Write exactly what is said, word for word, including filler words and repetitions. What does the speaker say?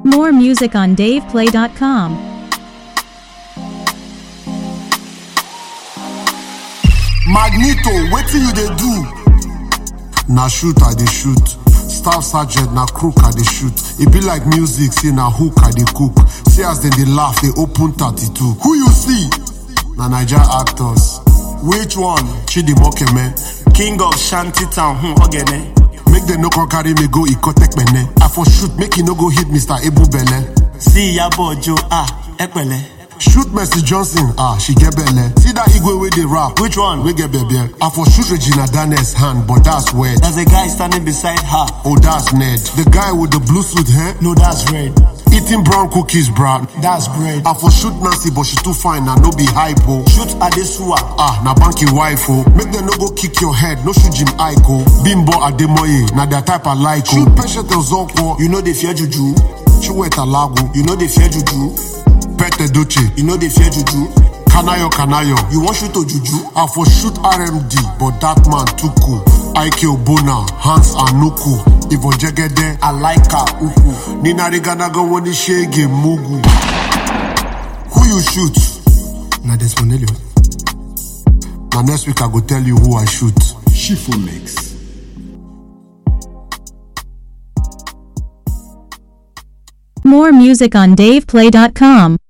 More music on dave play dot com. Magneto, wetin you dey do? Na shoot I dey shoot. Staff sergeant na crook I dey shoot. E be like music, say na hook I dey cook. See as dem dey laugh, dey open thirty-two. Who you see? Na Naija actors. Which one? Chidimokeme, King of Shantytown, hmm, Ogene. make dem no come carry me go Ikotekpene. I for shoot, make e no go hit Mister Ebubele. See Yabo Joe, ah, Ekpele. Shoot Mercy Johnson, ah, she get belle. See that Igwe wey dey rap, Which one? we get belle. I for shoot Regina Daniels' hand, but that's weird. There's a guy standing beside her. Oh, that's Ned. The guy with the blue suit, huh? No, that's red. Eating brown cookies, bruh. That's bread. I for shoot Nancy, but she too fine, and no be hypo. Shoot Adesua. Ah, na banky wife, oh. Make them no go kick your head, no shoot Jim Aiko. Bimbo Ademoye, na their type I like, oh. Shoot Peshet Ozoko, You know they fear Juju. Chiweta Lago, You know they fear Juju. Pete Doche, You know they fear Juju. Kanayo Kanayo. You want shoot to Juju? I for shoot R M D, but that man too cool. Ike Obona, Hans Anuku, Ivo Jegede, I like her, uku. Nina Riganaga Wani Shege Mugu. Who you shoot? Na Desmond Elliot. Now next week I go tell you who I shoot. Shifo Mix. More music on dave play dot com.